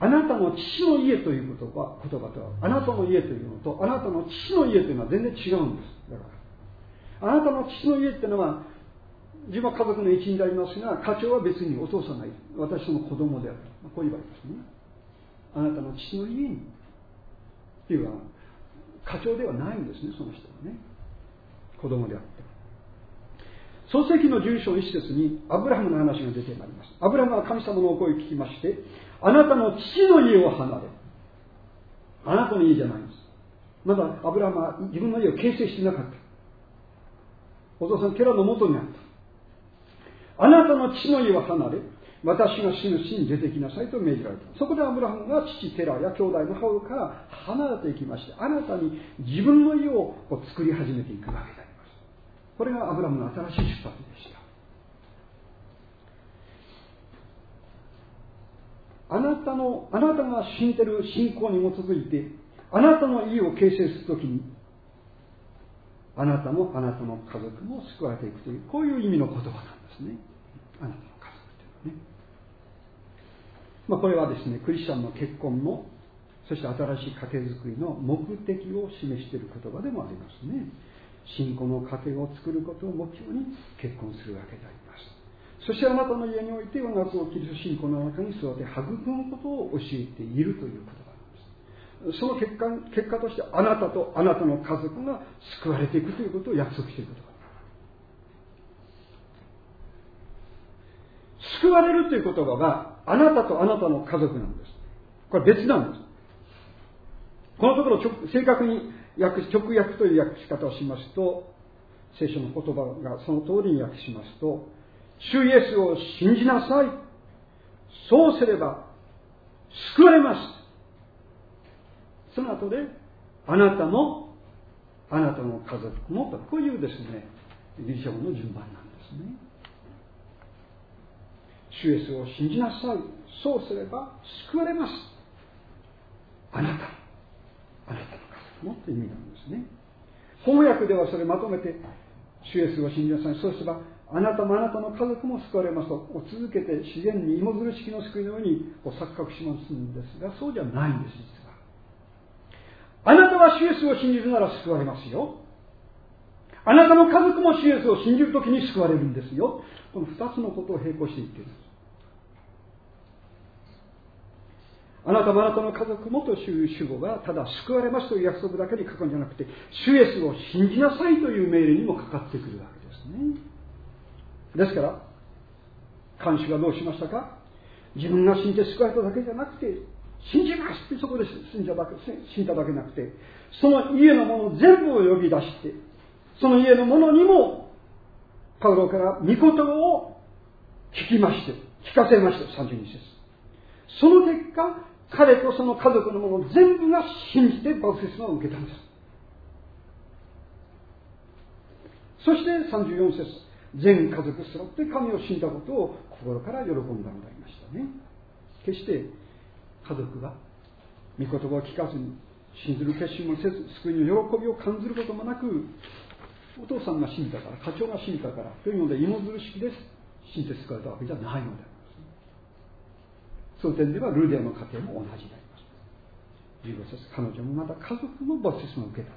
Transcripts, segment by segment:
あなたの父の家という言葉と、あなたの家というのと、あなたの父の家というのは全然違うんです。だからあなたの父の家っていうのは、自分は家族の一員でありますが、課長は別にお父さんがいる。私の子供である。こういうわけですね。あなたの父の家に。っていうのは、課長ではないんですね、その人はね。子供であった。創世記の11章1節にアブラハムの話が出てまいります。アブラハムは神様のお声を聞きまして、あなたの父の家を離れ。あなたの家じゃないんです。まだアブラハムは自分の家を形成してなかった。お父さん、テラの元にあった。あなたの父の家を離れ、私が死ぬ地に出てきなさいと命じられた。そこでアブラハムが父テラや兄弟のハウルから離れていきまして、あなたに自分の家を作り始めていくわけであります。これがアブラハムの新しい出発でした。あなたが信じている信仰に基づいて、あなたの家を形成するときに、あなたもあなたの家族も救われていくという、こういう意味の言葉なんですね。あなたの家族というのはね。これはですね、クリスチャンの結婚の、そして新しい家庭づくりの目的を示している言葉でもありますね。信仰の家庭を作ることを目標に結婚するわけであります。そしてあなたの家において我が子をキリスト信仰の中に育て育むことを教えているという言葉なんです。その結果としてあなたとあなたの家族が救われていくということを約束していること。救われるという言葉があなたとあなたの家族なんです。これ別なんです。このところ正確に直訳という訳し方をしますと、聖書の言葉がその通りに訳しますと、主イエスを信じなさい。そうすれば救われます。その後で、あなたもあなたの家族もと、こういうですね、ギリシャ語の順番なんですね。主イエスを信じなさい。そうすれば救われます。あなたの家族もという意味なんですね。翻訳ではそれまとめて、主イエスを信じなさい。そうすればあなたもあなたの家族も救われますと続けて自然に芋づる式の救いのように錯覚しますんですが、そうじゃないんです。実はあなたは主イエスを信じるなら救われますよ。あなたの家族も主イエスを信じるときに救われるんですよ。この二つのことを並行して言っているんです。あなたもあなたの家族もという主語がただ救われますという約束だけに書くんじゃなくて、主イエスを信じなさいという命令にもかかってくるわけですね。ですから看守がどうしましたか。自分が信じて救われただけじゃなくて、信じますってそこで信じただけなくて、その家の者全部を呼び出して、その家の者にもパウロから御言葉を聞かせました。32節。その結果、彼とその家族の者全部が信じてバプテスマを受けたんです。そして34節。全家族揃って神を信じたことを心から喜んだのでありましたね。決して家族が御言葉を聞かずに信ずる決心もせず、救いの喜びを感じることもなく、お父さんが信じたから、課長が信じたからというので芋づる式です信じて救われたわけじゃないのであります。その点ではルデアの家庭も同じであります。15節、彼女もまた家族もバプテスマを受けたと。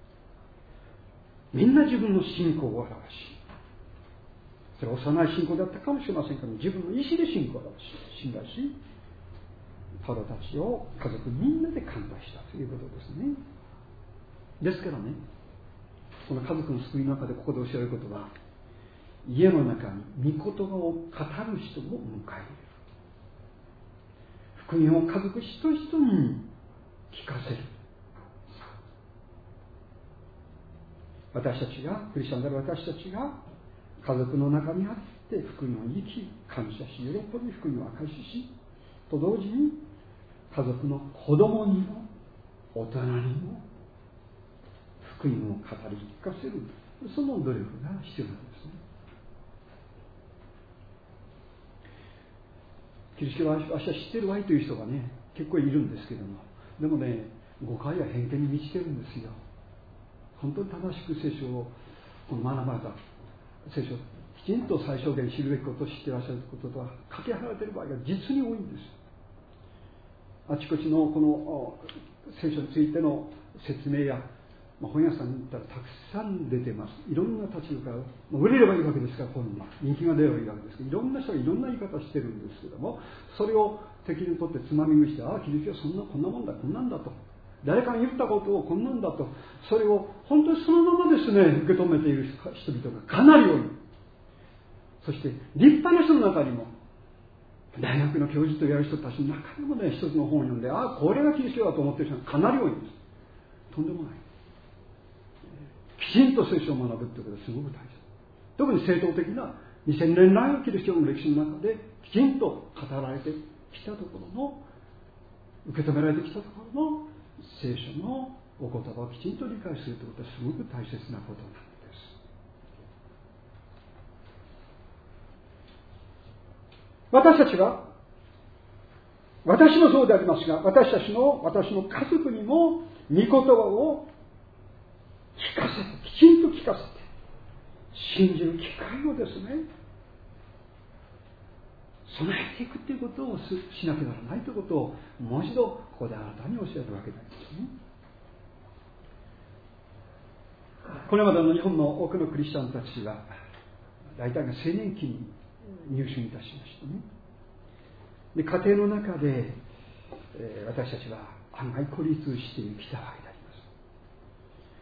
みんな自分の信仰を表し、それは幼い信仰だったかもしれませんけど、自分の意思で信仰を信頼し、パウロたちを家族みんなで歓待したということですね。ですからね、この家族の救いの中でここで教えられることは、家の中に御言葉を語る人を迎え入れる。福音を家族一人一人に聞かせる。私たちが、クリスチャンである私たちが家族の中にあって福音を生き、感謝し、喜び、福音を証しし、と同時に家族の子供にも大人にも福音を語り聞かせる、その努力が必要なんですね。キリストは私は知ってるわいという人がね、結構いるんですけども、でもね、誤解や偏見に満ちてるんですよ。本当に正しく聖書を学ばれた、聖書をきちんと最小限知るべきことを知っていらっしゃることとはかけ離れている場合が実に多いんです。 あちこちのこの聖書についての説明や、本屋さんに行ったらたくさん出てます。いろんな立場から、売れればいいわけですから、本に人気が出ればいいわけですけど、いろんな人がいろんな言い方してるんですけども、それを敵にとってつまみ食いして、ああキリストはこんなもんだ、こんなんだと、誰かが言ったことをこんなんだと、それを本当にそのままですね、受け止めている人々がかなり多い。そして立派な人の中にも、大学の教授とやる人たちの中にもね、一つの本を読んで、ああこれがキリストだと思っている人がかなり多いんです。とんでもない。きちんと聖書を学ぶということはすごく大切。特に正統的な2000年来のキリスト教の歴史の中できちんと語られてきたところの、受け止められてきたところの聖書のお言葉をきちんと理解するということはすごく大切なことなんです。私たちは、私もそうでありますが、私の家族にも御言葉を聞かせて、きちんと聞かせて、信じる機会をですね、備えていくということをしなければならないということを、もう一度ここであなたに教えるわけなんですね。これまでの日本の多くのクリスチャンたちは、大体が青年期に入信いたしましたね。で、家庭の中で、私たちは案外孤立してきたわけであります。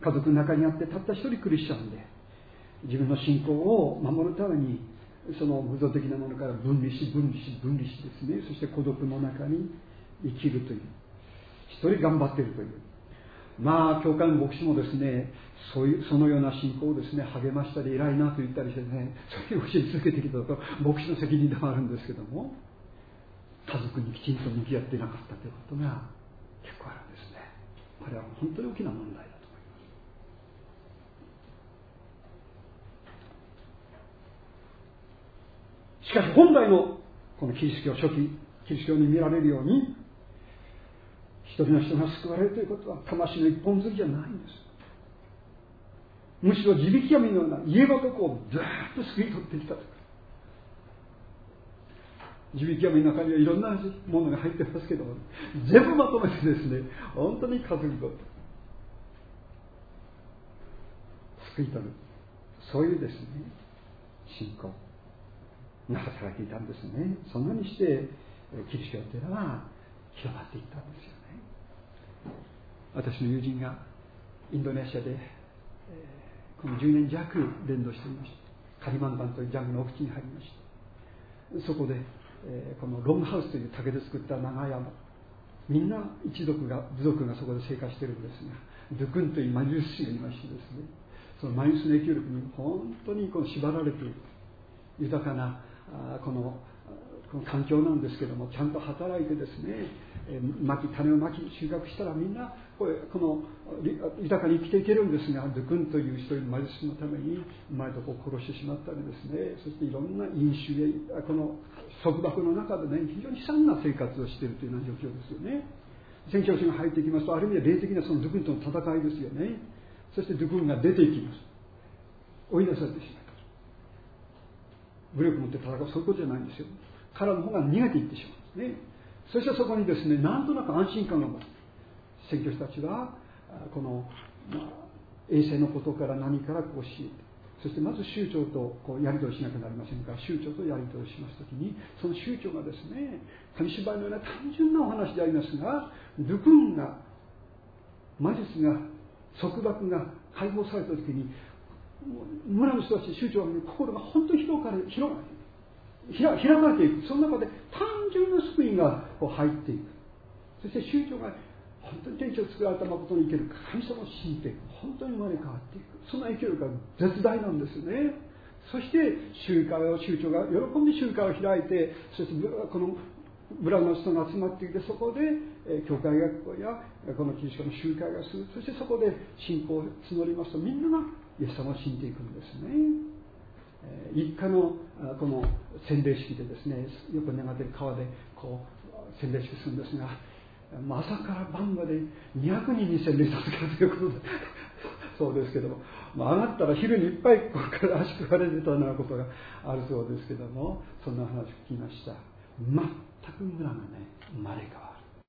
家族の中にあってたった一人クリスチャンで、自分の信仰を守るためにその部族的なものから分離しですね、そして孤独の中に生きるという、一人頑張っているという、教会の牧師もですね、そのような信仰をですね、励ましたり偉いなと言ったりしてね、そういう教え続けてきたと、牧師の責任でもあるんですけども、家族にきちんと向き合っていなかったということが結構あるんですね。これは本当に大きな問題だと思います。しかし本来のこのキリスト教、初期キリスト教に見られるように、一人の人が救われるということは魂の一本釣りじゃないんです。むしろ地引き網のような家ごとこうずーっと救い取ってきたと。地引き網の中にはいろんなものが入ってますけども、全部まとめてですね、本当に家族ごと救い取る、そういうですね、信仰が働いていたんですね。そんなにしてキリスト教というのは広まっていったんですよね。私の友人がインドネシアで、この10年弱伝道していました。カリマンタンというジャングルの奥地に入りました。そこでこのロングハウスという竹で作った長い山、みんな部族がそこで生活しているんですが、ドゥクンというマジュス師がいましてですね、そのマジュスの影響力に本当にこの縛られている豊かなこの環境なんですけども、ちゃんと働いてですね、種をまき収穫したらみんなこの豊かに生きていけるんですが、ドゥクンという一人のマジュスのためにうまいとこ殺してしまったりですね、そしていろんな飲酒やこの束縛の中でね、非常に悲惨な生活をしているというような状況ですよね。宣教師が入っていきますと、ある意味で霊的なそのドゥクンとの戦いですよね。そしてドゥクンが出ていきます。追い出されてしまった。武力持って戦う、そういうことじゃないんですよ。彼の方が逃げていってしまうんですね。そしてそこにですね、なんとなく安心感が持つ宣教師たちはこの、衛生のことから何からこうし、そしてまず州長とやり取りしなきゃなりませんから、州長とやり取りしますときに、その州長がですね、紙芝居のような単純なお話でありますが、ドゥクンが魔術が束縛が解放されたときに、村の人たち、州長の心が本当に開かれていく。その中で単純な救いが入っていく。そして州長が本当に天地を作られた誠に生ける神様を信じていく。本当に生まれ変わっていく。その影響力が絶大なんですね。そして州長が喜んで集会を開いて、そしてこの村の人が集まっていて、そこで教会学校やこのキリストの集会がする。そしてそこで信仰を募りますと、みんながイエス様を信じていくんですね。一家のこの洗礼式でですね、よく流れている川でこう洗礼式するんですが、朝から晩まで200人に洗礼させるということでそうですけども、上がったら昼にいっぱいここから足食われてたようなことがあるそうですけども、そんな話を聞きました。全く村がね、生まれ変わ